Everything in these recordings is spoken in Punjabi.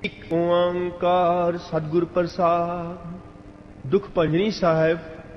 ਇੱਕ ਓੰਕਾਰ ਸਤਿਗੁਰ ਪ੍ਰਸਾਦ। ਦੁਖ ਭੰਜਨੀ ਸਾਹਿਬ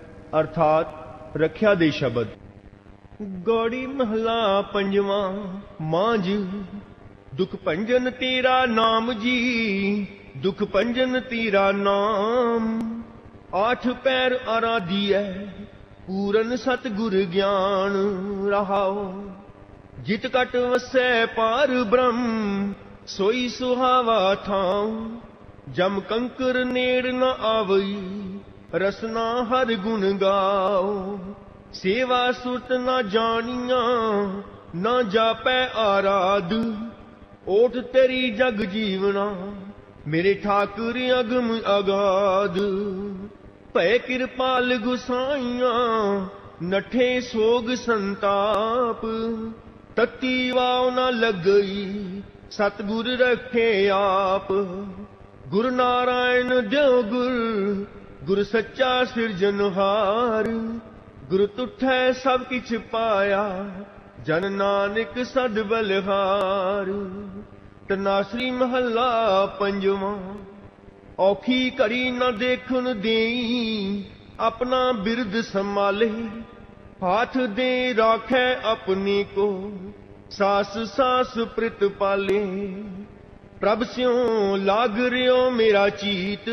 ਅਰਥਾਤ ਰੱਖਿਆ ਦੇ ਸ਼ਬਦ। ਗੌੜੀ ਮਹਲਾ ਪੰਜਵਾਂ। ਮਾਂਝ ਦੁਖ ਭੰਜਨ ਤੇਰਾ ਨਾਮ ਜੀ, ਦੁਖ ਭੰਜਨ ਤੇਰਾ ਨਾਮ। ਆਠ ਪੈਰ ਆਰਾਧੀਐ ਪੂਰਨ ਸਤਿਗੁਰ ਗਿਆਨ ਰਹਾਓ। ਜਿਤ ਕਟ ਵਸੈ ਪਾਰ ਬ੍ਰਹਮ ਸੋਈ ਸੁਹਾਵਾ ਥਾਂ। ਜਮ ਕੰਕਰ ਨੇੜ ਨ ਆਵਈ ਰਸਨਾ ਹਰ ਗੁਣ ਗਾਓ। ਸੇਵਾ ਸੁਰਤ ਨਾ ਜਾਣੀਆਂ ਨਾ ਜਾਪੈ ਆਰਾਧ। ਓਠ ਤੇਰੀ ਜਗ ਜੀਵਨਾ ਮੇਰੇ ਠਾਕੁਰ ਅਗਮ ਅਗਾਧ। ਭੈ ਕਿਰਪਾਲ ਗੁਸਾਈਆਂ ਨਠੇ ਸੋਗ ਸੰਤਾਪ। ਤਤੀ ਵਾਉ ਨਾ ਲੱਗਈ ਸਤਿਗੁਰ ਰੱਖੇ ਆਪ। ਗੁਰ ਨਾਰਾਇਣ ਦਿਓ ਗੁਰ, ਗੁਰ ਸੱਚਾ ਸਿਰਜਨਹਾਰ। ਗੁਰ ਤੁਠੈ ਸਭ ਕਿਛ ਪਾਇਆ ਜਨ ਨਾਨਕ ਸਦ ਬਲਿਹਾਰ। ਤਨਾਸਰੀ ਮਹੱਲਾ ਪੰਜਵਾਂ। ਔਖੀ ਘੜੀ ਨਾ ਦੇਖਣ ਦੇਈ ਆਪਣਾ ਬਿਰਦ ਸੰਭਾਲੇ। ਹਾਥ ਦੇ ਰਾਖੈ ਆਪਣੀ ਕੋ ਸਾਸ ਸਾਸ ਪ੍ਰਿਤ ਪਾਲੇ। ਪ੍ਰਭ ਸਿਉ ਲਾਗ ਰਿਓ ਮੇਰਾ ਚੀਤ,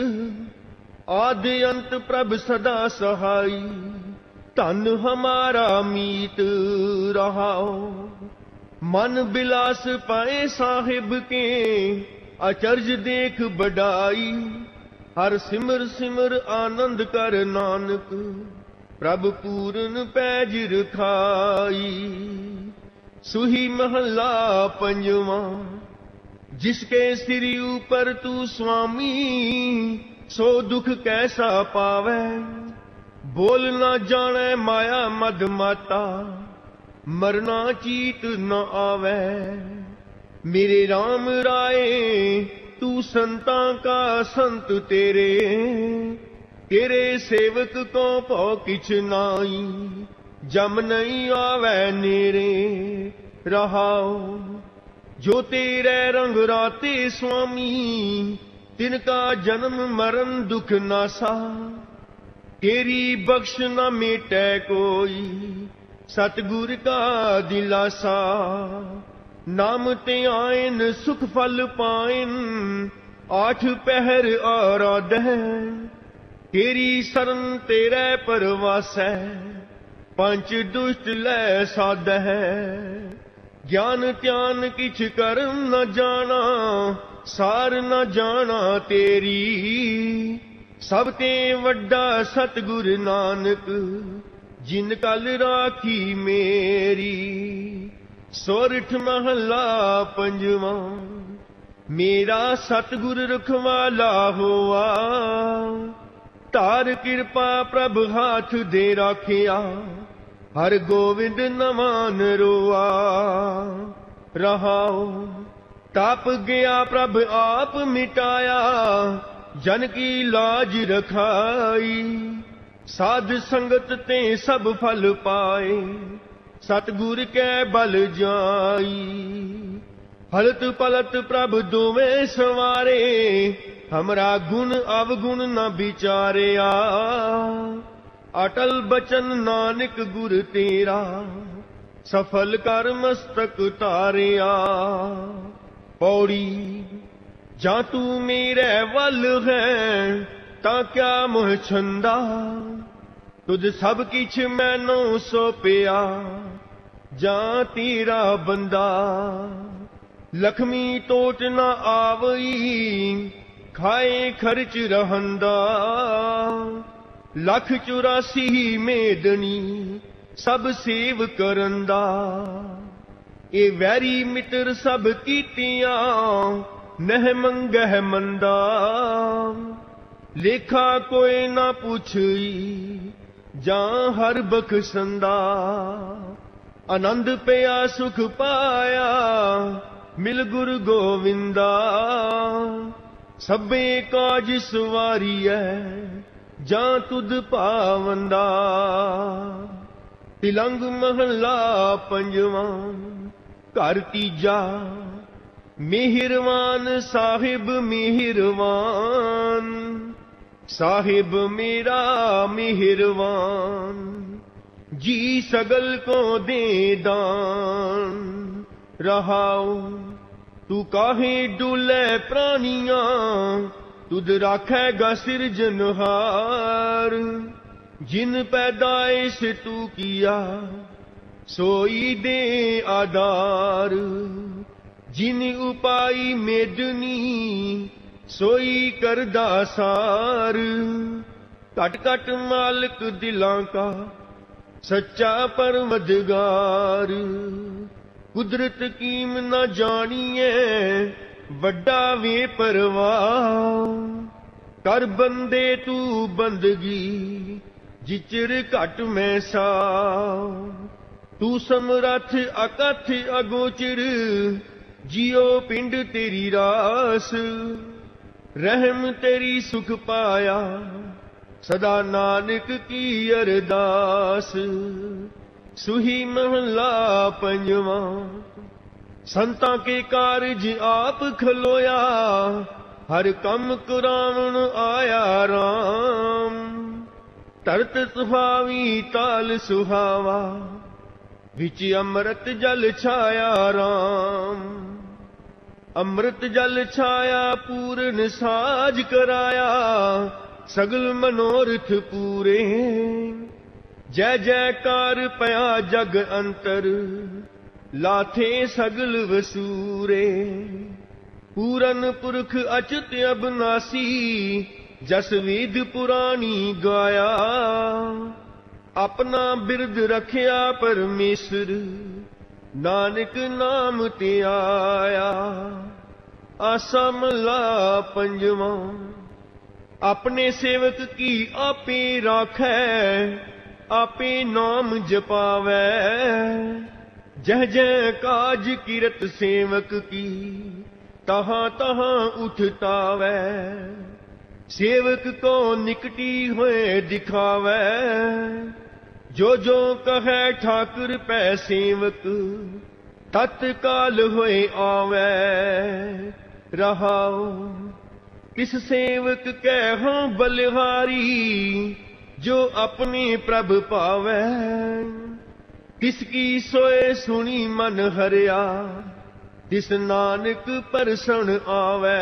ਆਦ ਅੰਤ ਪ੍ਰਭ ਸਦਾ ਸਹਾਈ। ਧਨ ਹਮਾਰਾ ਮੀਤ ਰਹਾਓ। ਮਨ ਬਿਲਾਸ ਪਾਏ ਸਾਹਿਬ ਕੇ ਅਚਰਜ ਦੇਖ ਬਡਾਈ। ਹਰ ਸਿਮਰ ਸਿਮਰ ਆਨੰਦ ਕਰ ਨਾਨਕ ਪ੍ਰਭ ਪੂਰਨ ਪੈਜ ਰਖਾਈ। ਸੁਹੀ ਮਹੱਲਾ ਪੰਜਵਾਂ। जिसके सिर ऊपर तू स्वामी सो दुख कैसा पावै। बोल न जाने माया मद माता मरना चीत न आवे। मेरे राम राय तू संता का संत तेरे। तेरे सेवक को भौ किछ नाई जम नहीं आवे नेरे रहाओ। जो तेरे रंग राते स्वामी तिनका जन्म मरण दुख नासा। तेरी बख्श न मेटै कोई सतगुर का दिलासा। नाम ते आयन सुख फल पायन आठ पहर आराधै। तेरी शरण तेरे परवासै पंच दुष्ट लै साधै। ज्ञान त्यान किछ करम न जाना सार न जाना तेरी। सब ते वड्डा सतगुर नानक जिन कल राखी मेरी। सोरठ महला पंजवां। मेरा सतगुर रखवाला होआ, तार कृपा प्रभ हाथ दे राखिया। हर गोविंद नमान रोआ रहाओ। ताप गया प्रभ आप मिटाया जन की लाज रखाई। साध संगत ते सब फल पाए सतगुर के बल जाई। हलत पलत प्रभ दोवें सवारे हमरा गुण अवगुण न विचारिया। अटल बचन नानक गुर तेरा सफल कर मस्तक तारिया। पौड़ी जा तू मेरे वल है ता क्या मोह छंदा। तुझ सब किछ मैनू सौंपिया जा तेरा बंदा। लक्ष्मी टोट न आवई खाए खर्च रहंदा। लख 84 मेदनी सब सेव करंदा। ए वैरी मित्र सब कीतियां नह मंगह मंदा। लेखा कोई ना पुछई जां हर बखसंदा। आनंद पया सुख पाया मिल गुरु गोविंदा। सबे काज सवारीऐ ਜਾਂ ਤੁਧ ਭਾਵੰਦਾ। ਤਿਲੰਗ ਮਹੱਲਾ ਪੰਜਵਾਂ। ਘਰ ਤੀਜਾ। ਮਿਹਰਵਾਨ ਸਾਹਿਬ ਮਿਹਰਵਾਨ, ਸਾਹਿਬ ਮੇਰਾ ਮਿਹਰਵਾਨ, ਜੀ ਸਗਲ ਕੋ ਦੇ ਦਾਨ। ਰਹਾਉ ਤੂੰ ਕਾਹੇ ਡੁਲੇ ਪ੍ਰਾਨੀਆਂ, ਤੁਧ ਰਾਖੇਗਾ ਸਿਰਜਨਹਾਰ। ਜਿਨ ਪੈਦਾਇਸ਼ ਤੂ ਕੀਆ, ਸੋਈ ਦੇ ਆਧਾਰ। ਜਿਨ ਉਪਾਈ ਮੇਦਨੀ, ਸੋਈ ਕਰਦਾ ਸਾਰ। ਘਟ ਘਟ ਮਾਲਕ ਦਿਲਾਂ ਕਾ, ਸੱਚਾ ਪਰਵਰਦਗਾਰ। ਕੁਦਰਤ ਕੀਮ ਨਾ ਜਾਣੀਏ, ਵੱਡਾ ਵੇ ਪਰਵਾਹ। ਕਰ ਬੰਦੇ ਤੂੰ ਬੰਦਗੀ, ਜਿਚਰ ਘਟ ਮੈਂ ਸਾ। ਤੂੰ ਸਮਰੱਥ ਅਕਥ ਅਗੋਚਰ, ਜਿਉ ਪਿੰਡ ਤੇਰੀ ਰਾਸ। ਰਹਿਮ ਤੇਰੀ ਸੁਖ ਪਾਇਆ, ਸਦਾ ਨਾਨਕ ਕੀ ਅਰਦਾਸ। ਸੁਹੀ ਮਹਲਾ ਪੰਜਵਾਂ। ਸੰਤਾਂ ਕੇ ਕਾਰਜ ਆਪ ਖਲੋਇਆ, ਹਰ ਕੰਮ ਕਰਾਵਣ ਆਇਆ ਰਾਮ। ਤਰਤ ਸੁਹਾਵੀ ਤਾਲ ਸੁਹਾਵਾ, ਵਿੱਚ ਅੰਮ੍ਰਿਤ ਜਲ ਛਾਇਆ ਰਾਮ। ਅੰਮ੍ਰਿਤ ਜਲ ਛਾਇਆ ਪੂਰਨ ਸਾਜ ਕਰਾਇਆ, ਸਗਲ ਮਨੋਰਥ ਪੂਰੇ। ਜੈ ਜੈਕਾਰ ਪਿਆ ਜਗ ਅੰਤਰ, ਲਾਥੇ ਸਗਲ ਵਸੂਰੇ। ਪੂਰਨ ਪੁਰਖ ਅਚਤ ਅਬਨਾਸੀ, ਜਸ ਵੇਦ ਪੁਰਾਣੀ ਗਾਇਆ। ਆਪਣਾ ਬਿਰਦ ਰਖਿਆ ਪਰਮੇਸ਼ਰ, ਨਾਨਕ ਨਾਮ ਤੇ ਆਇਆ। ਆਸਾ ਮਹਲਾ ਪੰਜਵਾਂ। ਆਪਣੇ ਸੇਵਕ ਕੀ ਆਪੇ ਰਾਖੈ, ਆਪੇ ਨਾਮ ਜਪਾਵੈ। ਜਹ ਜਹ ਕਾਜ ਕਿਰਤ ਸੇਵਕ ਕੀ, ਤਹਾਂ ਤਹਾਂ ਉਠਤਾਵੈ। ਸੇਵਕ ਕੋ ਨਿਕਟੀ ਹੋਏ ਦਿਖਾਵੈ, ਜੋ ਜੋ ਕਹੈ ਠਾਕੁਰ ਪੈ ਸੇਵਕ। ਤਤਕਾਲ ਹੋਏ ਆਵੈ। ਰਹਾਉ ਤਿਸ ਸੇਵਕ ਕੈ ਹਾਂ ਬਲਿਹਾਰੀ, ਜੋ ਆਪਣੇ ਪ੍ਰਭ ਪਾਵੈ। ਤਿਸ ਕੀ ਸੋਏ ਸੁਣੀ ਮਨ ਹਰਿਆ, ਤਿਸ ਨਾਨਕ ਪਰਸਣ ਆਵੈ।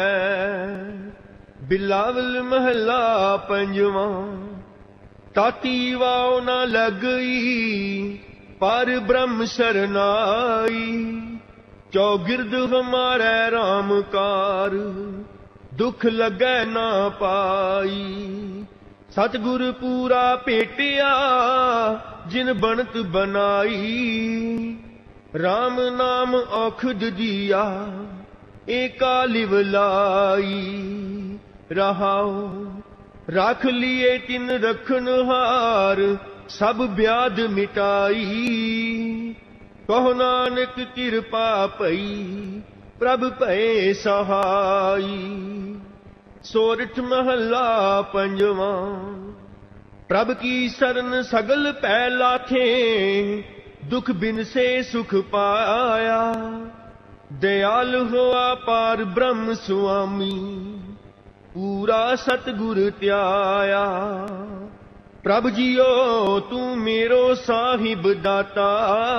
ਬਿਲਾਵਲ ਮਹਲਾ ਪੰਜਵਾਂ। ਤਾਤੀ ਵਾਉ ਨਾ ਲਗਈ, ਪਰ ਬ੍ਰਹਮ ਸਰਨਾਈ। ਚੌਗਿਰਦ ਹਮਾਰੇ ਰਾਮ ਕਾਰ, ਦੁਖ ਲੱਗੈ ਨਾ ਪਾਈ। ਸਤਿਗੁਰ ਪੂਰਾ ਭੇਟਿਆ, ਜਿਨ ਬਣਤ ਬਨਾਈ। ਰਾਮ ਨਾਮ ਔਖਦ ਦੀਆ, ਏਕਾ ਲਿਵ ਲਾਈ। ਰਹਾਉ ਰੱਖ ਲੀਏ ਤਿਨ ਰਖਨਹਾਰ, ਸਭ ਬਿਆਦ ਮਿਟਾਈ। ਕਹੋ ਨਾਨਕ ਕਿਰਪਾ ਭਈ, ਪ੍ਰਭ ਭਏ ਸਹਾਈ। ਸੋਰਠ ਮਹਲਾ ਪੰਜਵਾਂ। ਪ੍ਰਭ ਕੀ ਸਰਨ ਸਗਲ ਪੈ ਲਾਥੇ, ਦੁਖ ਬਿਨ ਸੇ ਸੁਖ ਪਾਇਆ। ਦਇਆਲ ਹੋਆ ਪਾਰ ਬ੍ਰਹਮ ਸੁਆਮੀ, ਪੂਰਾ ਸਤਿਗੁਰ ਧਿਆਇਆ। ਪ੍ਰਭ ਜੀਓ ਤੂੰ ਮੇਰੋ ਸਾਹਿਬ ਦਾਤਾ,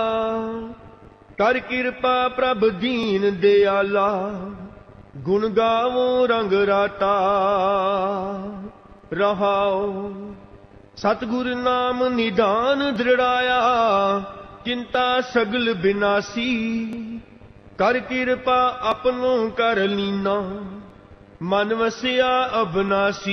ਕਰ ਕਿਰਪਾ ਪ੍ਰਭ ਦੀਨ ਦਿਆਲਾ। ਗੁਣ ਗਾਵੋ ਰੰਗ ਰਾਤਾ। ਰਹਾਉ ਸਤਿਗੁਰ ਨਾਮ ਨਿਧਾਨ ਦ੍ਰਿੜਾਇਆ, ਚਿੰਤਾ ਸਗਲ ਬਿਨਾਸੀ। ਕਰ ਕਿਰਪਾ ਆਪਣੋ ਕਰ ਲੀਨਾ, ਮਨ ਵਸਿਆ ਅਬਨਾਸੀ।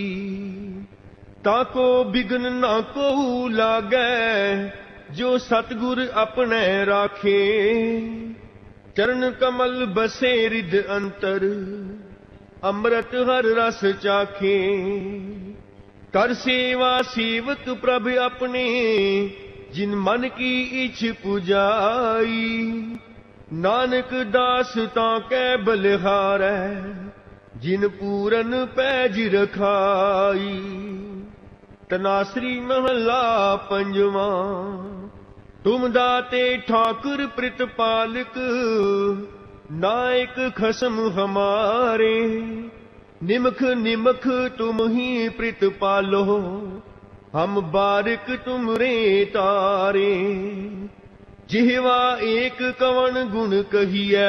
ਤਾਕੋ ਬਿਗਨ ਨਾ ਕੋ ਲਾਗੈ, ਜੋ ਸਤਿਗੁਰ ਆਪਣੇ ਰਾਖੇ। ਚਰਨ ਕਮਲ ਬਸੇ ਰਿਦ ਅੰਤਰ, ਅੰਮ੍ਰਿਤ ਹਰ ਰਸ ਚਾਖੇ। ਕਰ ਸੇਵਾ ਸੇਵਕ ਪ੍ਰਭ ਆਪਣੇ, ਜਿਨ ਮਨ ਕੀ ਇਛ ਪੁਜਾਈ। ਨਾਨਕ ਦਾਸ ਤਾਂ ਕੈ ਬਲਿਹਾਰੈ, ਜਿਨ ਪੂਰਨ ਪੈਜ ਰਖਾਈ। ਤਨਾਸਰੀ ਮਹਲਾ ਪੰਜਵਾਂ। ਤੁਮ ਦਾਤੇ ਠਾਕੁਰ ਪ੍ਰਿਤਪਾਲਕ, नायक खसम हमारे, निमख निमख तुम ही प्रीत पालो, हम बारिक तुमरे तारे। जिहवा एक कवन गुण कहिए,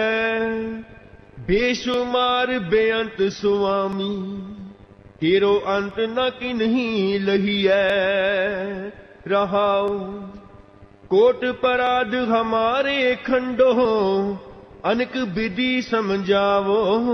बेशुमार बेअंत सुआमी, तेरो अंत न किन्हीं लहिए। रहाओ कोट पराध हमारे खंडो, अनक विधि समझावो,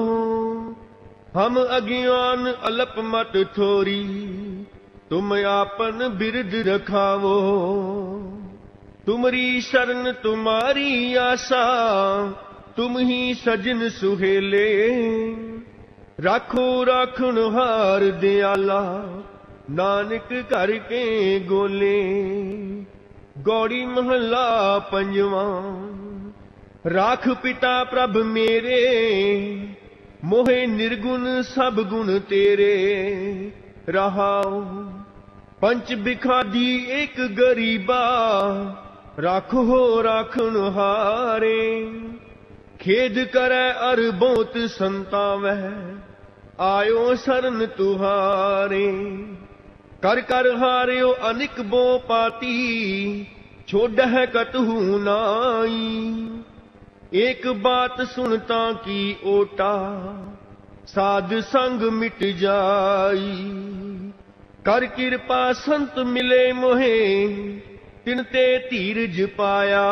हम अज्ञान अल्प मत थोरी, तुम आपन बिरद रखावो। तुमरी शरण तुम्हारी आशा, तुम ही सजन सुहेले, राखो राखन हार दयाला, नानक करके गोले। गौड़ी महला पंजवा। राख पिता प्रभ मेरे, मोहे निर्गुण सब गुण तेरे। रहाओ पंच बिखादी एक गरीबा, राखो राखन हारे। खेद करे अर बहुत संतावै, आयो शरण तुहारे। कर कर हारियो अनिक बो पाती, छोड़ है कतहु नाई। एक बात सुनता की ओटा, साध संग मिट जाई। कर कृपा संत मिले मोहे, तिनते धीरज पाया।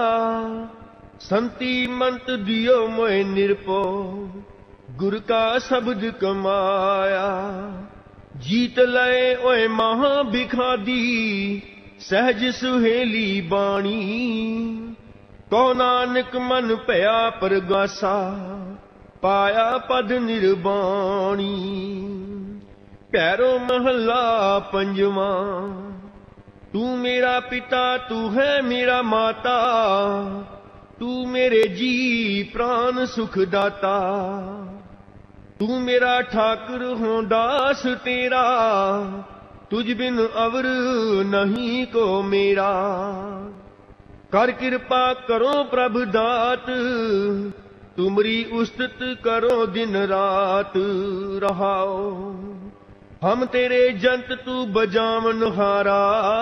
संती मंत दियो मोहे निरपो, गुर का शब्द कमाया। जीत लय ओए महा बिखादी, सहज सुहेली बाणी। को नानक मन भया परगासा, पाया पद निर्वाणी। पैरो महला पंजवा। तू मेरा पिता तू है मेरा माता, तू मेरे जी प्राण सुख दाता। तू मेरा ठाकुर हो दास तेरा, तुझ बिन अवर नहीं को मेरा। कर कृपा करो प्रभु दात, तुमरी उस्तत करो दिन रात। रहाओ हम तेरे जंत तू बजावन हारा,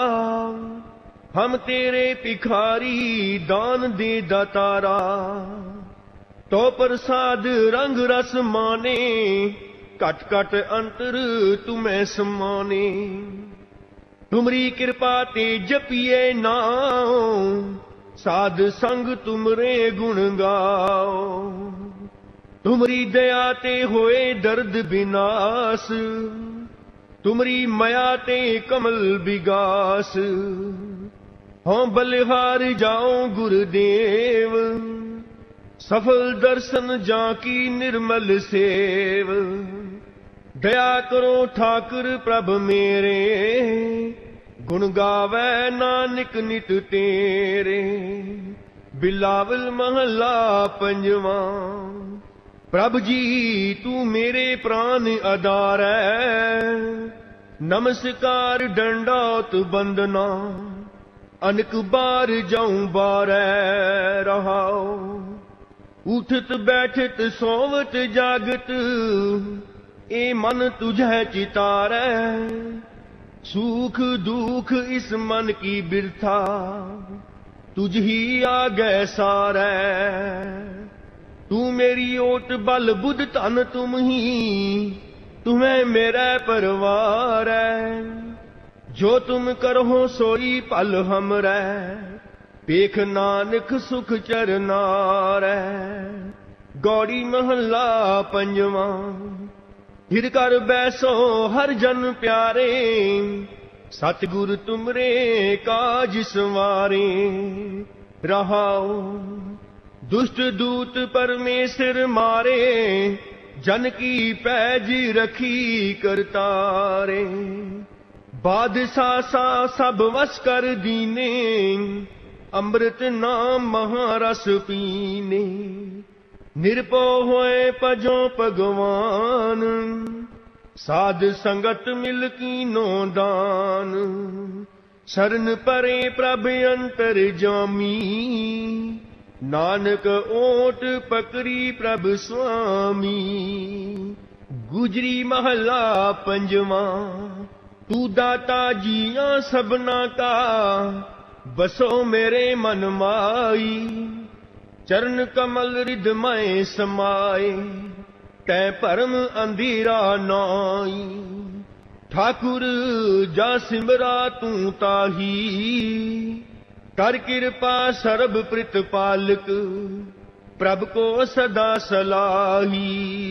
हम तेरे भिखारी दान दे दातारा। तो प्रसाद रंग रस माने, कट कट अंतर तुम्हें समाने। तुमरी कृपा ते जपिए नाम, साध संग तुमरे गुण गाओ। तुमरी दया ते होए दर्द विनाश, तुमरी माया ते कमल विगास। हों बलिहार जाओ गुरुदेव, सफल दर्शन जाकी निर्मल सेव। दया करो ठाकुर प्रभ मेरे, गुण गावे नानक नित तेरे। बिलावल महला पंजवा। प्रभ जी तू मेरे प्राण आधार है, नमस्कार दंडौत बंदना। अनक बार जाऊं बारै। रहाओ उठत बैठत सोवत जागत, ए मन तुझे चितारै। सुख दुख इस मन की बिरथा, तुझ ही आगे सारै। तू मेरी ओट बल बुध धन तुम ही, तुम्हें मेरा परवार है। जो तुम करो सोई पल हमरै, पेख नानक सुख चरनारै। गौड़ी महला पंजवा। हिर कर बैसो हर जन प्यारे, सतगुर तुमरे काज सवारे। रहाओ दुष्ट दूत परमेश्वर मारे, जन की पैज रखी करतारे। बादशाह सा सब वश कर दीने, अमृत नाम महारस पीने। निरपो होए पजो भगवान, साध संगत मिल कीनो दान। शरण परे प्रभ अंतर जामी, ਨਾਨਕ ਓਟ ਪਕਰੀ ਪ੍ਰਭ ਸੁਆਮੀ। ਗੁਜਰੀ ਮਹਲਾ ਪੰਜਵਾਂ। ਤੂੰ ਦਾਤਾ ਜੀਆਂ ਸਭਨਾ ਕਾ, ਬਸੋ ਮੇਰੇ ਮਨ ਮਾਈ। ਚਰਨ ਕਮਲ ਰਿਦ ਮੈਂ ਸਮਾਏ, ਤੈ ਭਰਮ ਅੰਧੇਰਾ ਨਾਈ। ਠਾਕੁਰ ਜਾ ਸਿਮਰਾ ਤੂੰ ਤਾਹੀ, ਕਰ ਕਿਰਪਾ ਸਰਬ ਪ੍ਰਿਤਪਾਲਕ। ਪ੍ਰਭ ਕੋ ਸਦਾ ਸਲਾਹੀ।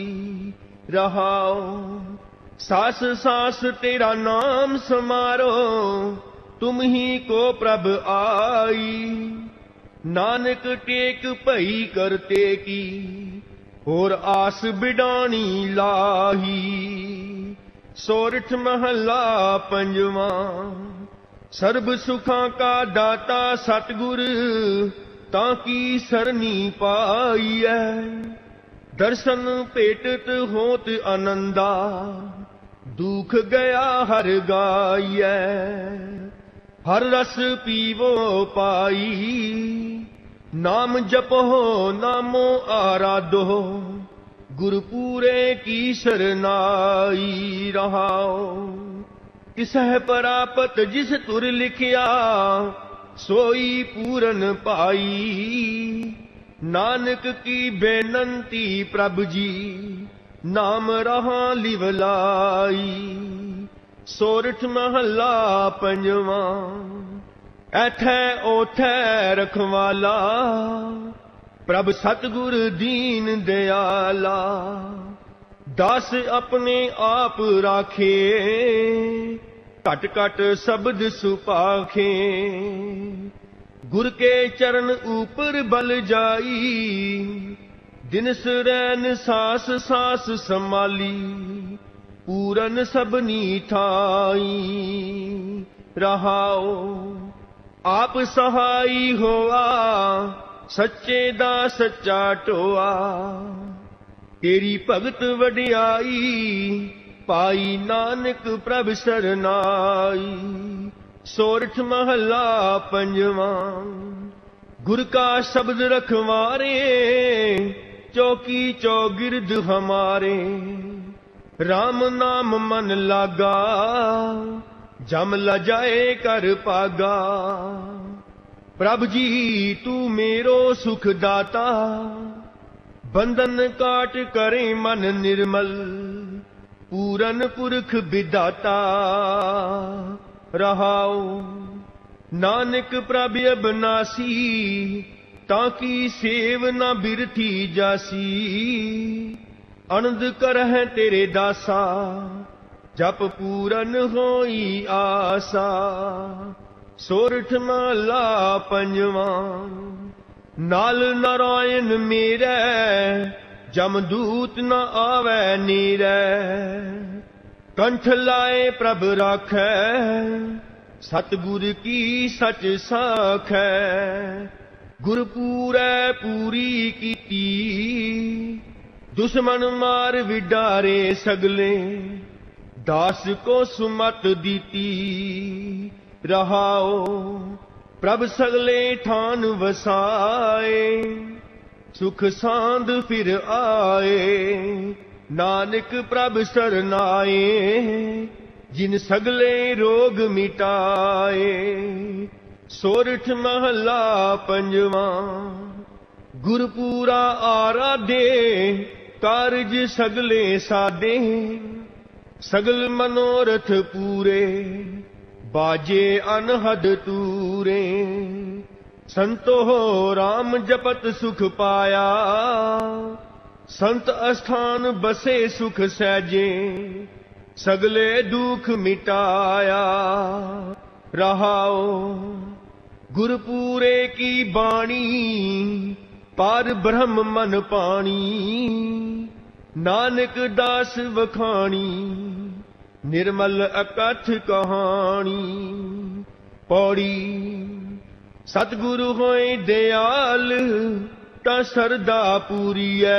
ਰਹਾਉ ਸਾਸ ਸਾਸ ਤੇਰਾ ਨਾਮ ਸਮਾਰੋ, ਤੁਮ ਹੀ ਕੋ ਪ੍ਰਭ ਆਈ। ਨਾਨਕ ਟੇਕ ਭਈ ਕਰਤੇ ਕੀ, ਹੋਰ ਆਸ ਬਿਡਾਣੀ ਲਾਹੀ। ਸੋਰਠ ਮਹਲਾ ਪੰਜਵਾਂ। ਸਰਬ ਸੁਖਾਂ ਕਾ ਦਾਤਾ ਸਤਿਗੁਰ, ਤਾਂ ਕੀ ਸਰਨੀ ਪਾਈਐ। ਦਰਸ਼ਨ ਭੇਟਤ ਹੋਤ ਆਨੰਦਾ, ਦੁਖ ਗਿਆ ਹਰ ਗਾਈਐ। ਹਰ ਰਸ ਪੀਵੋ ਪਾਈ, ਨਾਮ ਜਪੋ ਨਾਮੋ ਆਰਾਧੋ। ਗੁਰ ਪੂਰੇ ਕੀ ਸਰਨਾਈ। ਰਹਾਉ ਤਿਸਹਿ ਪਰਾਪਤ ਜਿਸ ਤੁਰ ਲਿਖਿਆ, ਸੋਈ ਪੂਰਨ ਪਾਈ। ਨਾਨਕ ਕੀ ਬੇਨੰਤੀ ਪ੍ਰਭ ਜੀ, ਨਾਮ ਰਹਾ ਲਿਵਲਾਈ। ਸੋਰਠ ਮਹਲਾ ਪੰਜਵਾਂ। ਐਥੈ ਓਥੈ ਰਖਵਾਲਾ, ਪ੍ਰਭ ਸਤਿਗੁਰ ਦੀਨ ਦਿਆਲਾ। ਦਾਸ ਆਪਣੇ ਆਪ ਰਾਖੇ, ਘਟ ਘਟ ਸ਼ਬਦ ਸੁਪਾਖੇ। ਗੁਰ ਕੇ ਚਰਨ ਉਪਰ ਬਲ ਜਾਈ, ਦਿਨਸ ਰੈਨ ਸਾਸ ਸਾਸ ਸੰਮਾਲੀ। ਪੂਰਨ ਸਭਨੀ ਥਾਈ। ਰਹਾਉ ਆਪ ਸਹਾਈ ਹੋਆ, ਸੱਚੇ ਦਾ ਸੱਚਾ ਟੋਆ। ਤੇਰੀ ਭਗਤ ਵਡਿਆਈ, ਪਾਈ ਨਾਨਕ ਪ੍ਰਭ ਸਰਨਾਈ। ਸੋਰਠ ਮਹਲਾ ਪੰਜਵਾਂ। ਗੁਰ ਕਾ ਸ਼ਬਦ ਰਖਵਾਰੇ, ਚੌਕੀ ਚੌਗਿਰਦ ਹਮਾਰੇ। ਰਾਮ ਨਾਮ ਮਨ ਲਾਗਾ, ਜਮ ਲਜਾਏ ਕਰ ਪਾਗਾ। ਪ੍ਰਭ ਜੀ ਤੂੰ ਮੇਰੋ ਸੁਖ ਦਾਤਾ, ਬੰਧਨ ਕਾਟ ਕਰੇ ਮਨ ਨਿਰਮਲ। ਪੂਰਨ ਪੁਰਖ ਵਿਦਾਤਾ। ਰਹਾਉ ਨਾਨਕ ਪ੍ਰਭ ਅਬਨਾਸੀ, ਤਾਂ ਕੀ ਸੇਵ ਨਾ ਬਿਰਥੀ ਜਾਸੀ। ਅਨੰਦ ਕਰਹਿ ਤੇਰੇ ਦਾਸਾ, ਜਪ ਪੂਰਨ ਹੋਈ ਆਸਾ। ਸੋਰਠ ਮਹਲਾ ਪੰਜਵਾਂ। ਨਾਲ ਨਾਰਾਇਣ ਮੇਰੇ, ਜਮਦੂਤ ਨ ਆਵੈ ਨੀਰੈ। ਕੰਠ ਲਾਏ ਪ੍ਰਭ ਰਾਖੈ, ਸਤਿਗੁਰ ਕੀ ਸਚ ਸਾਖੈ। ਗੁਰ ਪੂਰੈ ਪੂਰੀ ਕੀਤੀ, ਦੁਸ਼ਮਨ ਮਾਰ ਵਿਡਾਰੇ ਸਗਲੇ। ਦਾਸ ਕੋ ਸੁਮਤ ਦੀਤੀ। ਰਹਾਉ ਪ੍ਰਭ ਸਗਲੇ ਠਾਨ ਵਸਾਏ, ਸੁਖ ਸਾਂਦ ਫਿਰ ਆਏ। ਨਾਨਕ ਪ੍ਰਭ ਸਰਨਾਏ, ਜਿਨ ਸਗਲੇ ਰੋਗ ਮਿਟਾਏ। ਸੋਰਠ ਮਹਲਾ ਪੰਜਵਾਂ। ਗੁਰ ਪੂਰਾ ਆਰਾਧੇ, ਕਾਰਜ ਸਗਲੇ ਸਾਦੇ। ਸਗਲ ਮਨੋਰਥ ਪੂਰੇ, ਬਾਜੇ ਅਨਹਦ ਤੂਰੇ। ਸੰਤੋ ਰਾਮ ਜਪਤ ਸੁਖ ਪਾਇਆ, ਸੰਤ ਅਸਥਾਨ ਬਸੇ ਸੁਖ ਸਹਿਜੇ। ਸਗਲੇ ਦੁਖ ਮਿਟਾਇਆ। ਰਹਾਉ ਗੁਰ ਪੂਰੇ ਕੀ ਬਾਣੀ, ਪਾਰ ਬ੍ਰਹਮ ਮਨ ਪਾਣੀ। ਨਾਨਕ ਦਾਸ ਵਖਾਣੀ, ਨਿਰਮਲ ਅਕਥ ਕਹਾਣੀ। ਪੌੜੀ ਸਤਿਗੁਰੂ ਹੋਏ ਦਿਆਲ, ਤਾਂ ਸਰਦਾ ਪੂਰੀਐ।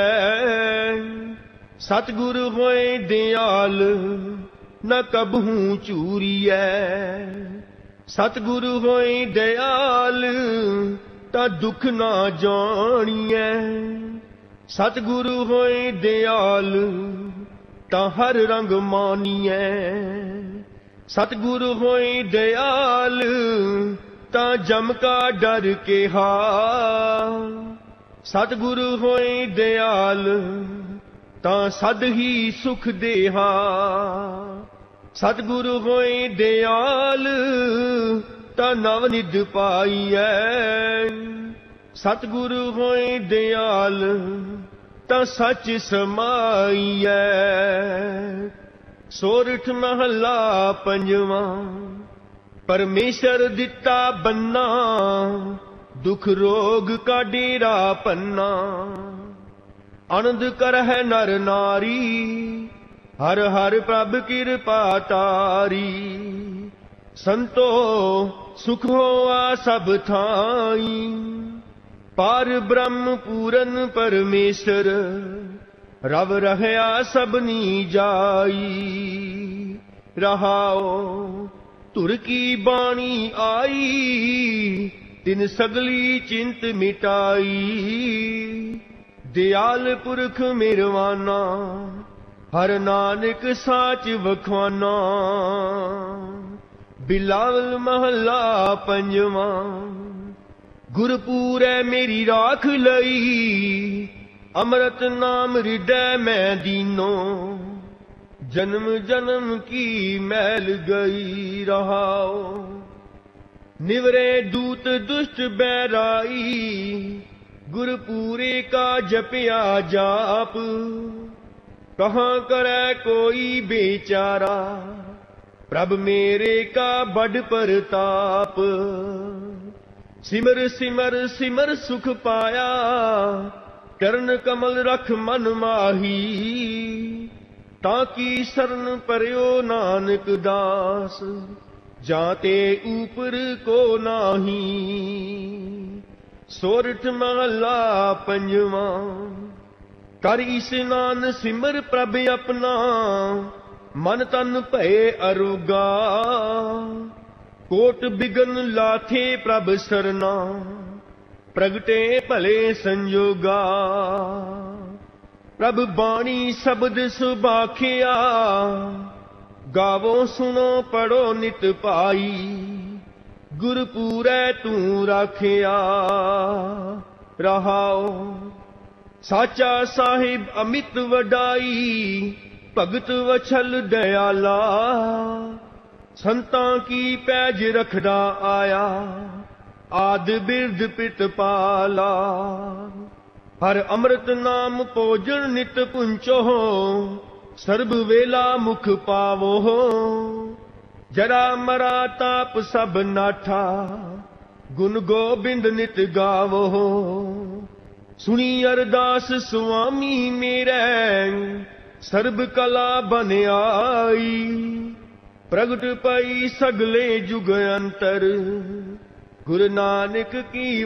ਸਤਿਗੁਰੂ ਹੋਏ ਦਿਆਲ, ਨ ਕਬਹੂ ਚੂਰੀਐ। ਸਤਿਗੁਰੂ ਹੋਏ ਦਿਆਲ, ਤਾਂ ਦੁੱਖ ਨਾ ਜਾਣੀਐ। ਸਤਿਗੁਰੂ ਹੋਏ ਦਿਆਲ ਤਾਂ ਹਰ ਰੰਗ ਮਾਨੀਐ। ਸਤਿਗੁਰੂ ਹੋਏ ਦਿਆਲ ਤਾਂ ਜਮ ਕਾ ਡਰ ਕੇਹਾ। ਸਤਿਗੁਰੂ ਹੋਏ ਦਿਆਲ ਤਾਂ ਸਦ ਹੀ ਸੁਖ ਦੇਹਾ। ਸਤਿਗੁਰੂ ਹੋਏ ਦਿਆਲ ਤਾਂ ਨਵ ਨਿਧ ਪਾਈਐ। ਸਤਿਗੁਰੂ ਹੋਏ ਦਿਆਲ ਤਾਂ ਸੱਚ ਸਮਾਈਐ। ਸੋਰਠ ਮਹਲਾ ਪੰਜਵਾਂ। ਪਰਮੇਸ਼ਰ ਦਿੱਤਾ ਬੰਨਾ ਦੁਖ ਰੋਗ ਕਾ ਡੇਰਾ ਪੰਨਾ। ਆਨੰਦ ਕਰਹਿ ਨਰ ਨਾਰੀ ਹਰ ਹਰ ਪ੍ਰਭ ਕਿਰਪਾ ਤਾਰੀ। ਸੰਤੋ ਸੁਖ ਹੋਆ ਸਭ ਥਾਈ ਪਾਰ ਬ੍ਰਹਮ ਪੂਰਨ ਪਰਮੇਸ਼ਰ। ਰਵ ਰਹਿਆ ਸਭਨੀ ਜਾਈ। ਰਹਾਓ ਧੁਰ ਕੀ ਬਾਣੀ ਆਈ ਤਿਨ ਸਗਲੀ ਚਿੰਤ ਮਿਟਾਈ। ਦਿਆਲ ਪੁਰਖ ਮਿਰਵਾਨਾ ਹਰ ਨਾਨਕ ਸਾਚ ਵਖਵਾਨਾ। ਬਿਲਾਵਲ ਮਹਲਾ ਪੰਜਵਾਂ। ਗੁਰਪੂਰੈ ਮੇਰੀ ਰਾਖ ਲਈ ਅੰਮ੍ਰਿਤ ਨਾਮ ਹਿਰਦੈ ਮੈਂ ਦੀਨੋ। ਜਨਮ ਜਨਮ ਕੀ ਮੈਲ ਗਈ। ਰਹਾਓ ਨਿਵਰੇ ਦੂਤ ਦੁਸ਼ਟ ਬੈਰਾਈ ਗੁਰਪੂਰੇ ਕਾ ਜਪਿਆ ਜਾਪ। ਕਹਾਂ ਕਰੈ ਕੋਈ ਬੇਚਾਰਾ ਪ੍ਰਭ ਮੇਰੇ ਕਾ ਬੜ ਪ੍ਰਤਾਪ। ਸਿਮਰ ਸਿਮਰ ਸਿਮਰ ਸੁਖ ਪਾਇਆ ਚਰਨ ਕਮਲ ਰਖ ਮਨ ਮਾਹੀ। ਤਾਂ ਕੀ ਸਰਨ ਪਰਿਓ ਨਾਨਕ ਦਾਸ ਜਾਂ ਤੇ ਊਪਰ ਕੋ ਨਾਹੀ। ਸੋਰਠ ਮਹਲਾ ਪੰਜਵਾਂ। ਕਰ ਇਸਨਾਨ ਸਿਮਰ ਪ੍ਰਭ ਆਪਣਾ ਮਨ ਤਨ ਭਏ ਅਰੋਗਾ। ਕੋਟ ਬਿਗਨ ਲਾਥੇ ਪ੍ਰਭ ਸਰਨਾ ਪ੍ਰਗਟੇ ਭਲੇ ਸੰਜੋਗਾ। ਪ੍ਰਭ ਬਾਣੀ ਸ਼ਬਦ ਸੁਬਾਖਿਆ ਗਾਵੋ ਸੁਨੋ ਪੜੋ ਨਿਤ ਭਾਈ। ਗੁਰਪੂਰੈ ਤੂੰ ਰਾਖਿਆ। ਰਹਾਓ ਸਾਚਾ ਸਾਹਿਬ ਅਮਿਤ ਵਡਾਈ ਭਗਤ ਵਛਲ ਦਇਆਲਾ। ਸੰਤਾਂ ਕੀ ਪੈਜ ਰਖਦਾ ਆਇਆ ਆਦ ਬਿਰਧ ਪਿਤਪਾਲਾ। ਹਰ ਅੰਮ੍ਰਿਤ ਨਾਮ ਭੋਜਨ ਨਿਤ ਪੁੰਚੋ ਸਰਬ ਵੇਲਾ ਮੁਖ ਪਾਵੋ। ਜਰਾ ਮਰਾ ਤਾਪ ਸਭ ਨਾਠਾ ਗੁਣ ਗੋਬਿੰਦ ਨਿਤ ਗਾਵੋ। ਸੁਣੀ ਅਰਦਾਸ ਸੁਆਮੀ ਮੇਰੇ ਸਰਬ ਕਲਾ ਬਨ ਆਈ। ਪ੍ਰਗਟ ਪਈ ਸਗਲੇ ਜੁਗ ਅੰਤਰ ਗੁਰੂ ਨਾਨਕ ਕੀ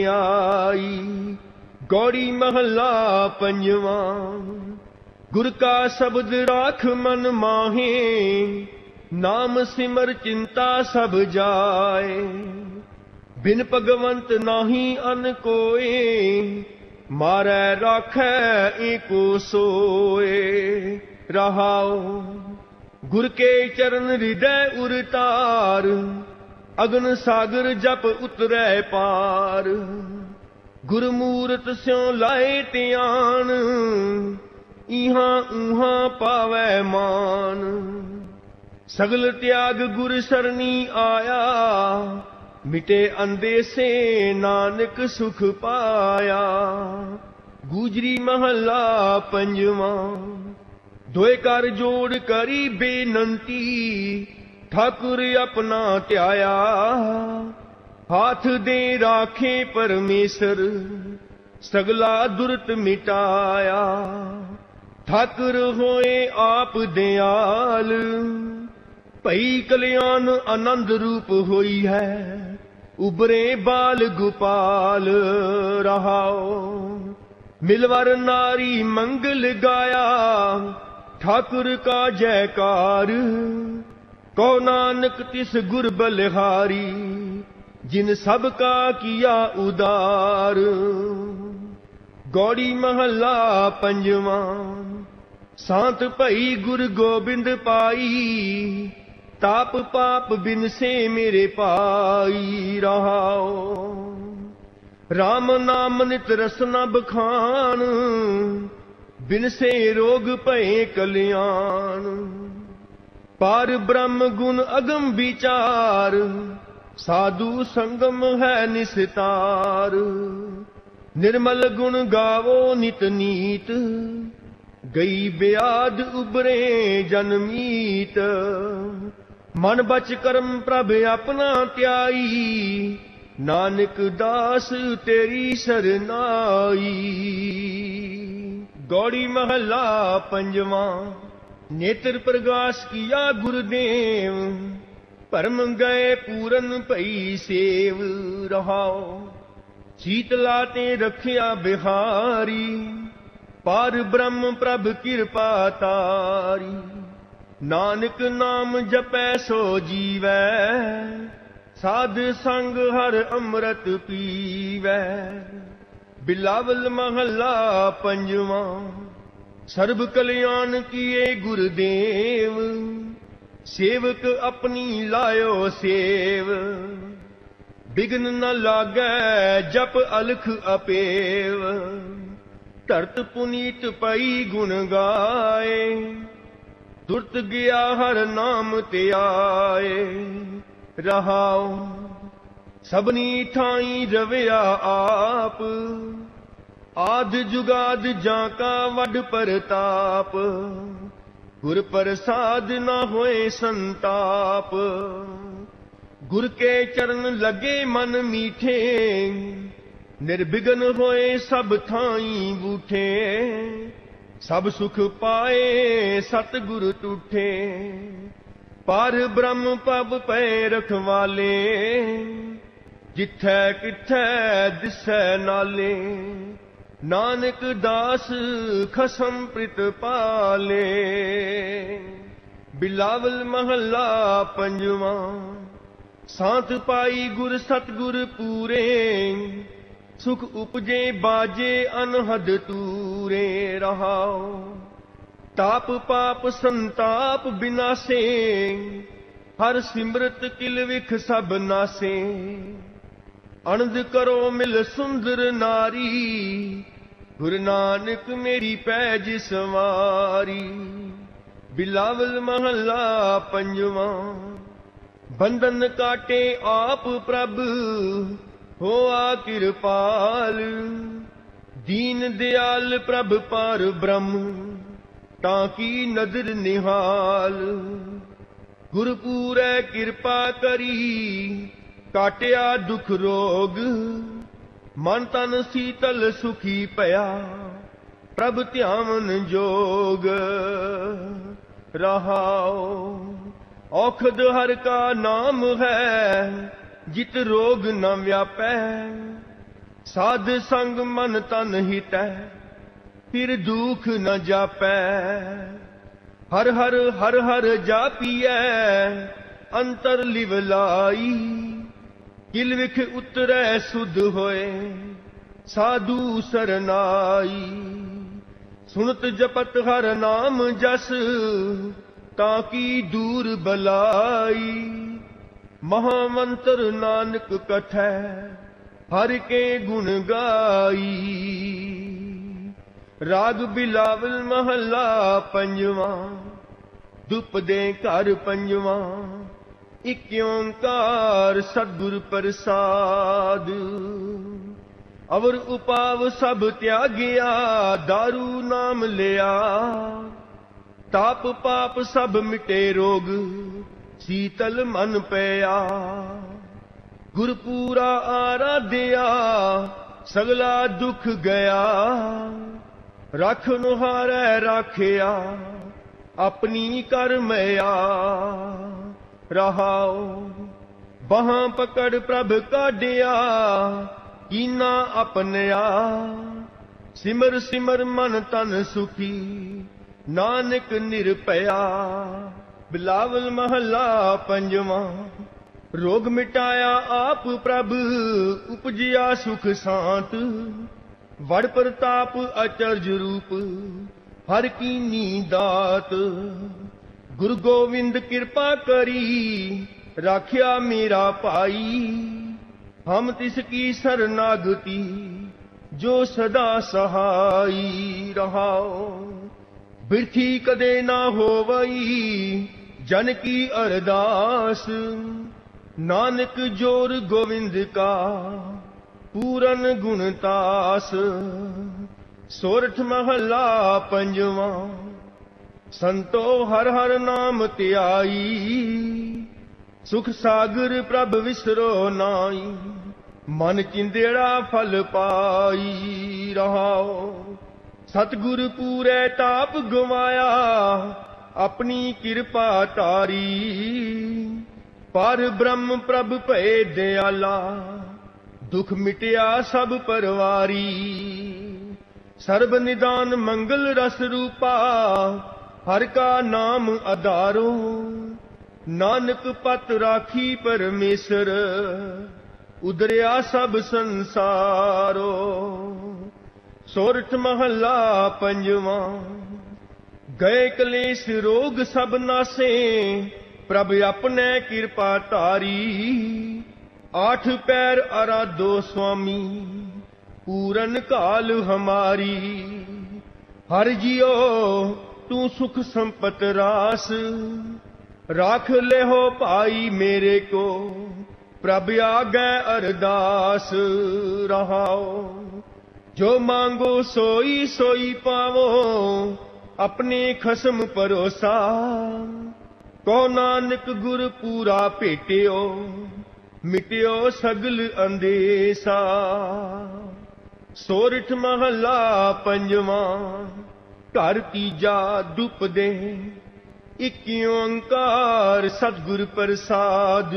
ਵਡਿਆਈ। ਗੌੜੀ ਮਹਲਾ ਪੰਜਵਾਂ। ਗੁਰ ਕਾ ਸ਼ਬਦ ਰਾਖ ਮਨ ਮਾਹੇ ਨਾਮ ਸਿਮਰ ਚਿੰਤਾ ਸਭ ਜਾਏ। ਬਿਨ ਭਗਵੰਤ ਨਾਹੀ ਅਨ ਕੋਏ ਮਾਰੈ ਰਾਖੈ ਏਕੋ ਸੋਏ। ਰਹਾਓ ਗੁਰ ਕੇ ਚਰਨ ਹਿਰਦੈ ਉਰਤਾਰ ਅਗਨ ਸਾਗਰ ਜਪ ਉਤਰੈ ਪਾਰ। ਗੁਰਮੂਰਤ ਸਿਉ ਲਾਏ ਧਿਆਨ ਇਹਾਂ ਊਹਾਂ ਪਾਵੈ ਮਾਨ। ਸਗਲ ਤਿਆਗ ਗੁਰ ਸਰਨੀ ਆਇਆ ਮਿਟੇ ਅੰਦੇਸੇ ਨਾਨਕ ਸੁਖ ਪਾਇਆ। ਗੂਜਰੀ ਮਹਲਾ ਪੰਜਵਾਂ। ਦੋਏ ਕਰ ਜੋੜ ਕਰੀ ਬੇਨੰਤੀ ਠਾਕੁਰ ਆਪਣਾ ਧਿਆਇਆ। ਹਾਥ ਦੇ ਰਾਖੇ ਪਰਮੇਸ਼ਰ ਸਗਲਾ ਦੁਰਤ ਮਿਟਾਇਆ। ਠਾਕੁਰ ਹੋਏ ਆਪ ਦਿਆਲ ਭਈ ਕਲਿਆਣ ਆਨੰਦ ਰੂਪ ਹੋਈ ਹੈ। ਉਬਰੇ ਬਾਲ ਗੋਪਾਲ। ਰਹਾਓ ਮਿਲਵਰ ਨਾਰੀ ਮੰਗਲ ਗਾਇਆ ਠਾਕੁਰ ਕਾ ਜੈਕਾਰ। ਕੋ ਨਾਨਕ ਤਿਸ ਗੁਰ ਬਲਿਹਾਰੀ जिन सब का किया उदार। गौड़ी महला पंजवा। सांत भई गुर गोबिंद पाई, ताप पाप बिन से मेरे पाई। रहाओ राम नाम नित रसना बखान, बिन से रोग भये कल्याण। पार ब्रह्म गुण अगम विचार, साधु संगम है निस्तार। निर्मल गुण गावो नित नीत, गई ब्याद उबरे जन्मीत। मन बच कर्म प्रभ अपना त्याई, नानक दास तेरी सरनाई। गौड़ी महला पंजवा। नेत्र प्रगाश किया गुरुदेव, परम गए पूरन भई सेव। रहाओ शीतला ते रखिया बिहारी, पार ब्रह्म प्रभ कृपा तारी। नानक नाम जपै सो जीवै, साध संग हर अमृत पीवै। बिलावल महला पंजवा। सर्ब कल्याण किए गुरुदेव, सेवक अपनी लायो सेव। बिघ्न न लागै जप अलख अपेव, धरत पुनीत पई गुण गाए। तुरत गया हर नाम ते आए। रहाओ सबनी ठाई रविया आप, आद जुगाद जाका वड परताप। गुर प्रसाद न होए संताप, गुर के चरण लगे मन मीठे। निर्विघ्न होए सब थाई बूठे, सब सुख पाए सतगुर टूठे। पार ब्रह्म पब पै रखवाले, जिथै किथै दिसै नाले। नानक दास खसम प्रित पाले। बिलावल महला पंजवा। सांत पाई गुर सतगुर पूरे, सुख उपजे बाजे अनहद तूरे। रहाओ ताप पाप संताप बिनासे, हर सिमरत किल विख सब नासे। अनंद करो मिल सुंदर नारी, गुरु नानक मेरी पैज सवारी। बिलावल महला पंजवा। बंधन काटे आप प्रभ, होआ कृपाल। दीन दयाल प्रभ पार ब्रह्म, ताकी नदर निहाल। गुरपूरै कृपा करी, काटिया दुख रोग। मन तन शीतल सुखी पया, प्रभ ध्यान जोग। रहाओ औखद हर का नाम है, जित रोग न व्यापै। साध संग मन तन हितै, फिर दुख न जापै। हर हर हर हर जापियै, अंतर लिवलाई। किल विख उतरै सुध होए, साधु सरनाई। सुनत जपत हर नाम जस, ताकि दूर बलाई। महामंत्र नानक कथै, हर के गुण गाई। राग बिलावल महला पंजवा। दुप दे घर पंजवा। इक ओंकार सतगुर प्रसाद। अवर उपाव सब त्यागिया, दारू नाम लिया। ताप पाप सब मिटे रोग, शीतल मन पया। गुरपूरा आराध्या, सगला दुख गया। रख नुहारै राखिया, अपनी कर मया। रहाओ बाहां पकड़ प्रभ काढिया, कीना अपनया। सिमर सिमर मन तन सुखी, नानक निरपया। बिलावल महला पंजवा। रोग मिटाया आप प्रभ उपजिया सुख शांत वड़ प्रताप अचरज रूप हर कीनी दात गुरु गोविंद कृपा करी राख्या मेरा पाई हम तिसकी शरणागति जो सदा सहाई रहाओ बिरथी कदे ना होवई जन की अरदास नानक जोर गोविंद का पूरन गुणतास सोरठ महला पंजवा संतो हर हर नाम त्याई सुख सागर प्रभ विसरो नाई मन चिंदेड़ा फल पाई रहाओ सतगुर पूरे ताप गवाया अपनी कृपा तारी पर ब्रह्म प्रभ भय दयाला दुख मिटिया सब परवारी सर्ब निदान मंगल रस रूपा हर का नाम आधारो नानक पत राखी परमेश्वर उदरिया सब संसारो सोरठ महला पंजवा गए कलेश रोग सब नासे प्रभ अपने कृपा तारी आठ पैर आराधो स्वामी पूरन काल हमारी हर जियो तू सुख संपत रास राख ले हो भाई मेरे को प्रभ आगे अरदास रहाओ जो मांगो सोई सोई पावो अपने खसम परोसा को नानक गुर पूरा भेटियो मिटियो सगल अंदेसा सोरठ महला पंजवा घर तीजा दुप दे इक्कियों अंकार सतगुर प्रसाद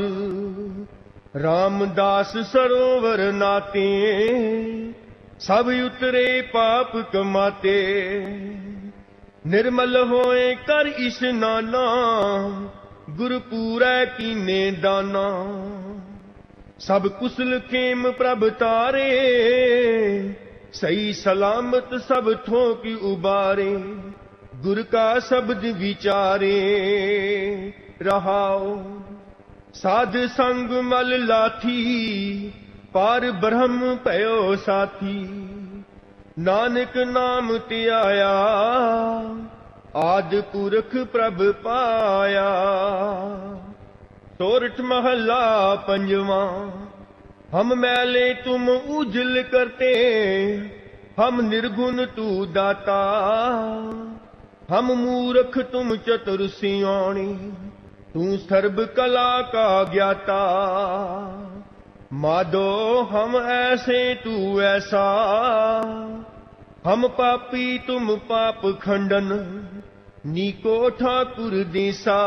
रामदास सरोवर नाते सब उतरे पाप कमाते निर्मल होए कर इशनाना गुर पूरै कीने दाना सब कुशल खेम प्रभ तारे सही सलामत सब ठोक उबारे गुर का शब्द विचारे रहाओ साध संग मल लाथी पार ब्रह्म भयो साथी नानक नाम त्याया आद पुरख प्रभ पाया सोरठ महला पंजवा हम मैले तुम उजल करते हम निर्गुण तू दाता हम मूर्ख तुम चतुर सियाणी तू सर्ब कला का ज्ञाता माधो हम ऐसे तू ऐसा हम पापी तुम पाप खंडन नीको ठाकुर दिशा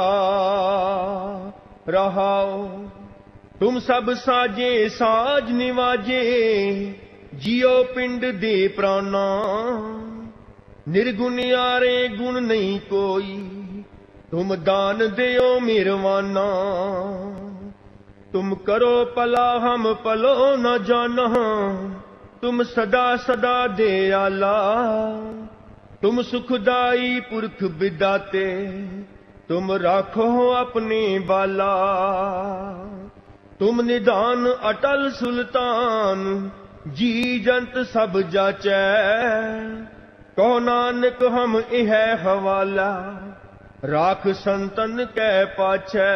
रहाओ तुम सब साजे साज निवाजे जियो पिंड दे प्राणा निर्गुण यारे गुण नहीं कोई तुम दान दियो मेरवाना तुम करो पला हम पलो न जाना तुम सदा सदा दयाला तुम सुखदाई पुरख विदाते तुम राखो अपने बाला तुम निधान अटल सुल्तान जी जंत सब जाचै कहो नानक हम इह हवाला राख संतन कै पाछै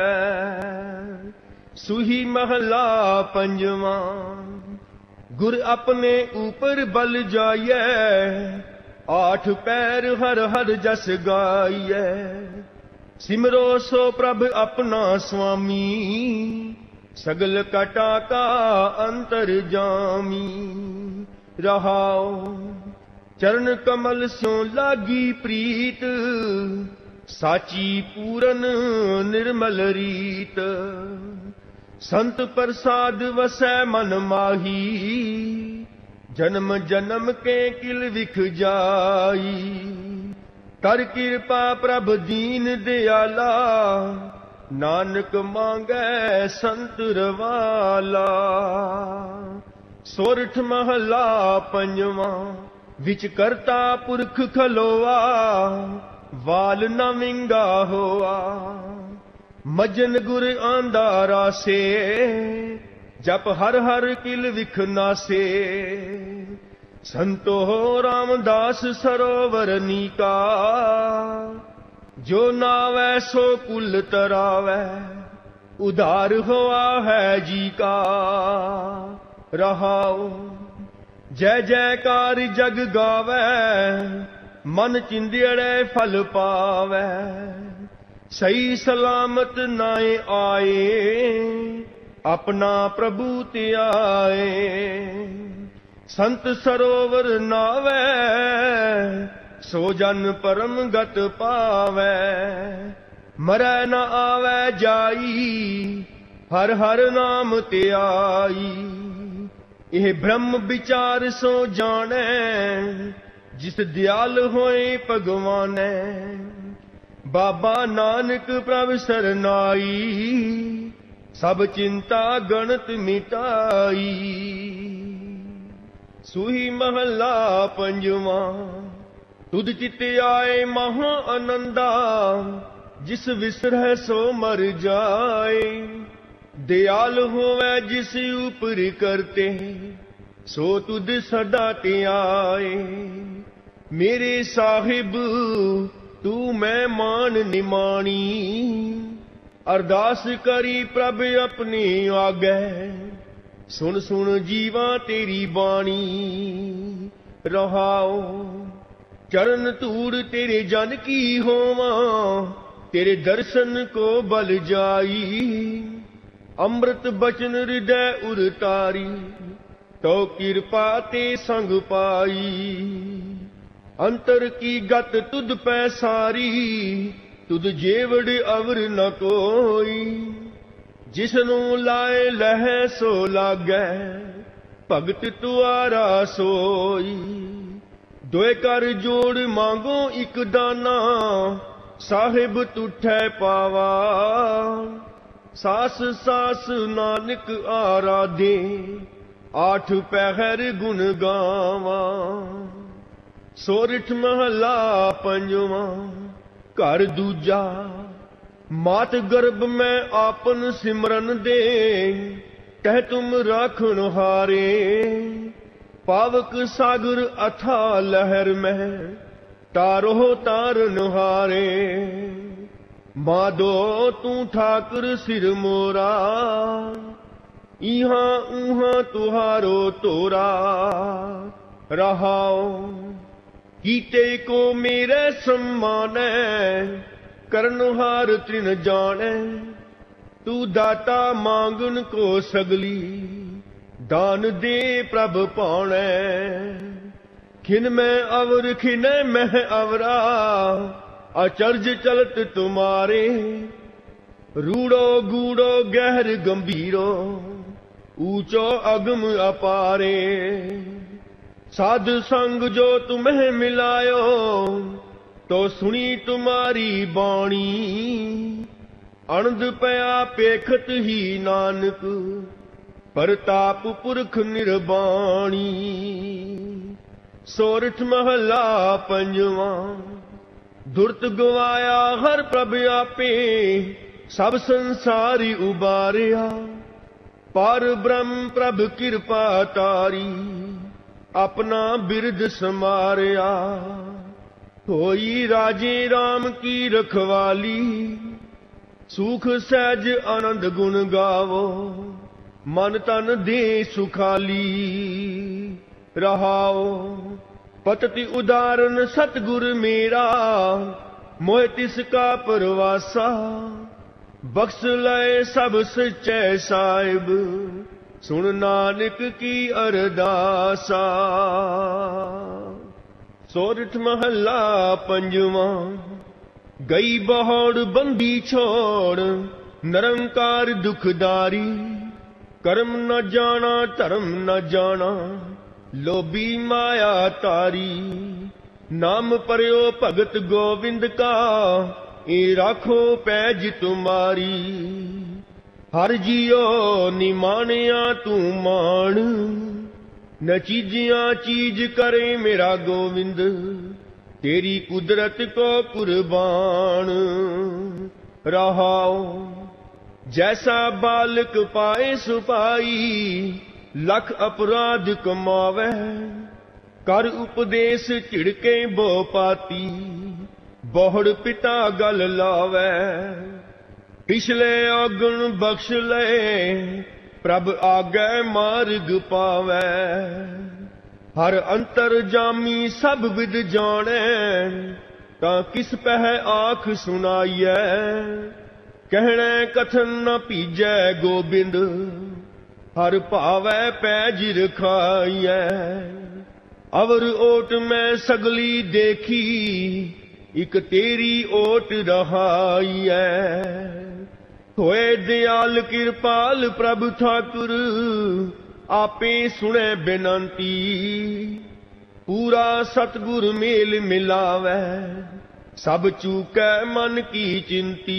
सुही महला पंजवा गुर अपने ऊपर बल जाइए आठ पैर हर हर जस गाइए सिमरो सो प्रभ अपना स्वामी सगल कटा का अंतर जामी रहाओ चरण कमल स्यों लागी प्रीत साची पूरन निर्मल रीत संत प्रसाद वसै मन माही जन्म जन्म के किल विख जाई कर कृपा प्रभ दीन दयाला ਨਾਨਕ ਮੰਗੈ ਸੰਤ ਰਵਾਲਾ। ਸੋਰਠ ਮਹਲਾ ਪੰਜਵਾਂ। ਵਿੱਚ ਕਰਤਾ ਪੁਰਖ ਖਲੋਆ, ਵਾਲ ਨਾ ਵਿੰਗਾ ਹੋਆ। ਮਜਨ ਗੁਰ ਆਂਦਾ ਰਾਸੇ, ਜਪ ਹਰ ਹਰ ਕਿਲ ਵਿਖ ਨਾਸੇ। ਸੰਤੋ ਰਾਮਦਾਸ ਸਰੋਵਰ ਨੀਕਾ, ਜੋ ਨਾਵੈ ਸੋ ਕੁਲ ਤਰਾਵੈ। ਉਧਾਰ ਹੋਆ ਹੈ ਜੀ ਕਾ, ਰਹਾਉ ਜੈ ਜੈਕਾਰ ਜਗ ਗਾਵੈ। ਮਨ ਚਿੰਦੜੇ ਫਲ ਪਾਵੈ, ਸਹੀ ਸਲਾਮਤ ਨਾਏ ਆਏ। ਆਪਣਾ ਪ੍ਰਭੂ ਧਿਆਏ, ਸੰਤ ਸਰੋਵਰ ਨਾਵੈ। ਸੋ ਜਨ ਪਰਮ ਗਤ ਪਾਵੈ, ਮਰੈ ਨ ਆਵੈ ਜਾਈ। ਹਰ ਹਰ ਨਾਮ ਧਿਆਈ, ਇਹ ਬ੍ਰਹਮ ਵਿਚਾਰ ਸੋ ਜਾਣੈ। ਜਿਸ ਦਿਆਲ ਹੋਏ ਭਗਵਾਨੈ, ਬਾਬਾ ਨਾਨਕ ਪ੍ਰਭ ਸਰਨਾਈ। ਸਭ ਚਿੰਤਾ ਗਣਤ ਮਿਟਾਈ। ਸੂਹੀ ਮਹਲਾ ਪੰਜਵਾਂ। ਤੁਧ ਚਿਤ ਆਏ ਮਹਾ ਆਨੰਦਾ, ਜਿਸ ਵਿਸਰਹਿ ਸੋ ਮਰ ਜਾਏ। ਦਿਆਲ ਹੋਵੈ ਜਿਸ ਉਪਰ ਕਰਤੇ, ਸੋ ਤੁਧ ਸਦਾ ਧਿਆਏ। ਮੇਰੇ ਸਾਹਿਬ ਤੂੰ ਮੈਂ ਮਾਨ ਨਿਮਾਣੀ, ਅਰਦਾਸ ਕਰੀ ਪ੍ਰਭ ਆਪਣੀ ਆਗੈ। ਸੁਣ ਸੁਣ ਜੀਵਾ ਤੇਰੀ ਬਾਣੀ, ਰਹਾਉ ਚਰਨ ਧੂੜ ਤੇਰੇ ਜਨ ਕੀ ਹੋਵਾਂ। ਤੇਰੇ ਦਰਸ਼ਨ ਕੋ ਬਲ ਜਾਈ। ਅੰਮ੍ਰਿਤ ਬਚਨ ਹਿਰਦੈ ਉਰਤਾਰੀ, ਤੋ ਕਿਰਪਾ ਤੇ ਸੰਗ ਪਾਈ। ਅੰਤਰ ਕੀ ਗਤ ਤੁਧ ਪੈ ਸਾਰੀ, ਤੁਧ ਜੇਵੜ ਅਵਰ ਨ ਕੋਈ। ਜਿਸਨੂੰ ਲਾਏ ਲਹੈ ਸੋ ਲਾਗੈ, ਭਗਤ ਤੁਆਰਾ ਸੋਈ। ਦੋਇ ਕਰ ਜੋੜ ਮੰਗੋ ਇਕ ਦਾਨਾ, ਸਾਹਿਬ ਤੁਠੈ ਪਾਵਾ। ਸਾਸ ਸਾਸ ਨਾਨਕ ਆਰਾਧੇ, ਆਠ ਪਹਿਰ ਗੁਣ ਗਾਵਾਂ। ਸੋਰਠ ਮਹਲਾ ਪੰਜਵਾਂ। ਘਰ ਦੂਜਾ। ਮਾਤ ਗਰਭ ਮੈਂ ਆਪਨ ਸਿਮਰਨ ਦੇ, ਕਹਿ ਤੁਮ ਰਾਖਣ ਹਾਰੇ। ਪਾਵਕ ਸਾਗਰ ਅਥਾ ਲਹਿਰ ਮੈਂ, ਤਾਰੋ ਤਾਰਨ ਹਾਰੇ। ਮਾਧੋ ਤੂੰ ਠਾਕੁਰ ਸਿਰ ਮੋਰਾ, ਇਹਾਂ ਉਹਾਂ ਤੁਹਾਰੋ ਤੋਰਾ। ਰਹਾਉ ਕੀਤੇ ਕੋ ਮੇਰੇ ਸਮਾਨੈ, ਕਰਨਹਾਰ ਤ੍ਰਿਨ ਜਾਣੈ। ਤੂੰ ਦਾਤਾ ਮੰਗਣ ਕੋ ਸਗਲੀ, ਦਾਨ ਦੇ ਪ੍ਰਭ ਪਾਉਣੈ। ਖਿਨ ਮੈਂ ਅਵਰ ਖਿਨੈ ਮਹਿ ਅਵਰਾ, ਅਚਰਜ ਚਲਤ ਤੁਮਾਰੇ। ਰੂੜੋ ਗੂੜੋ ਗਹਿਰ ਗੰਭੀਰੋ, ਊਚੋ ਅਗਮ ਅਪਾਰੇ। ਸਾਧ ਸੰਗ ਜੋ ਤੁਮਹਿ ਮਿਲਾਇਓ, ਤੋ ਸੁਣੀ ਤੁਮਾਰੀ ਬਾਣੀ। ਅਣਦ ਪਿਆ ਪੇਖਤ ਹੀ ਨਾਨਕ, ਪਰਤਾਪ ਪੁਰਖ ਨਿਰਬਾਣੀ। ਸੋਰਠ ਮਹਲਾ ਪੰਜਵਾਂ। ਦੁਰਤ ਗਵਾਇਆ ਹਰ ਪ੍ਰਭ ਆਪੇ, ਸਭ ਸੰਸਾਰੀ ਉਬਾਰਿਆ। ਪਰ ਬ੍ਰਹਮ ਪ੍ਰਭ ਕਿਰਪਾ ਤਾਰੀ, ਆਪਣਾ ਬਿਰਦ ਸਮਾਰਿਆ। ਹੋਈ ਰਾਜੇ ਰਾਮ ਕੀ ਰਖਵਾਲੀ, ਸੁਖ ਸਹਿਜ ਆਨੰਦ ਗੁਣ ਗਾਵੋ। ਮਨ ਤਨ ਦੇ ਸੁਖਾਲੀ, ਰਹਾਉ ਪਤਿ ਉਦਾਰਨ ਸਤਿਗੁਰ ਮੇਰਾ। ਮੋਹਿ ਤਿਸ ਕਾ ਪਰਵਾਸਾ, ਬਖਸ਼ ਲਏ ਸਭ ਸਚੈ ਸਾਹਿਬ। ਸੁਣ ਨਾਨਕ ਕੀ ਅਰਦਾਸਾ। ਸੋਰਠ ਮਹਲਾ ਪੰਜਵਾਂ। ਗਈ ਬਹੌੜ ਬੰਦੀ ਛੋੜ, ਨਿਰੰਕਾਰ ਦੁਖਦਾਰੀ। ਕਰਮ ਨ ਜਾਣਾ ਧਰਮ ਨ ਜਾਣਾ, ਲੋਭੀ ਮਾਇਆ ਤਾਰੀ। ਨਾਮ ਪਰਿਓ ਭਗਤ ਗੋਬਿੰਦ ਕਾ, ਇਹ ਰਾਖੋ ਪੈਜ ਤੁਮਾਰੀ। ਹਰ ਜੀਓ ਨਿਮਾਣਿਆ ਤੂੰ ਮਾਣ, न चीजियां चीज करे मेरा गोविंद, तेरी कुदरत को कुर्बान। रहाओ जैसा बालक पाए सुपाई, लख अपराध कमावे, कर उपदेश झिड़के बो पाती, बोहड़ पिता गल लावे। पिछले औगण बख्श ले, प्रभ आगे मार्ग पावै। हर अंतर जामी सब विद जाने, तां किस पह आख सुनाइए। कहने कथन न पीजै गोबिंद, हर भावै पैज रखाइए। अवर ओट मैं सगली देखी, एक तेरी ओट रहाइए। होए दयाल कृपाल प्रभु ठाकुर, आपे सुने बेनंती। पूरा सतगुर मेल मिलावै, सब चूकै मन की चिंती।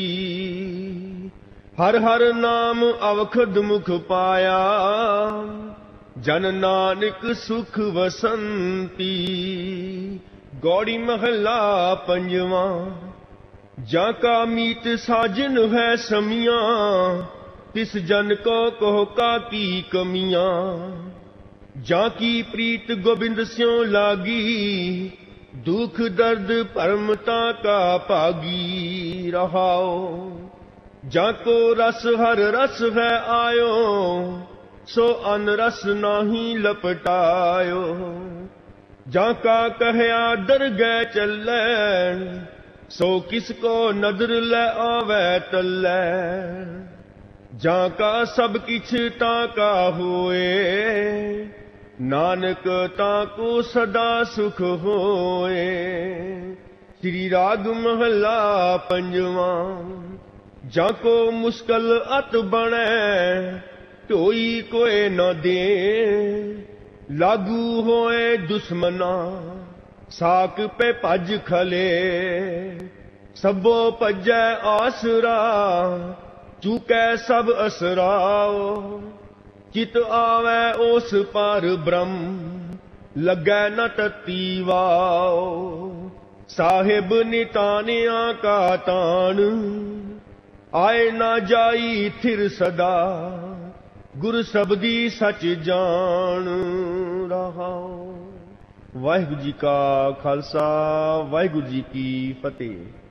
हर हर नाम अवखद मुख पाया, जन नानक सुख वसंती। गौड़ी महला पंजवा। जाका मीत साजन है समियां, तिस जन को कहो का की कमियां। जाकी प्रीत गोबिंद स्यों लागी, दुख दर्द परमता का पागी। रहाओ जाको रस हर रस है आयो, सो अन रस नाही लपटायो। जाका कहया दरगह चलै, सो किसको नदर लै आवे तल्लै। जाका सब किछ ताका होए, नानक ताको सदा सुख होए। श्री राग महला पंजवा। जाको मुश्किल अत बने, ढोई कोई न दे। लागू होए दुश्मना, साक पे भज खले। सबो भजै आसरा, चूकै सब असराओ। चित आवे ओस पर ब्रह्म, लगै न तती वाओ। साहिब नितानिया का तान, आए ना जाई थिर सदा। गुर सबदी सच जान। रहाओ। वाहिगुरु जी का खालसा, वाहिगुरु जी की फतेह।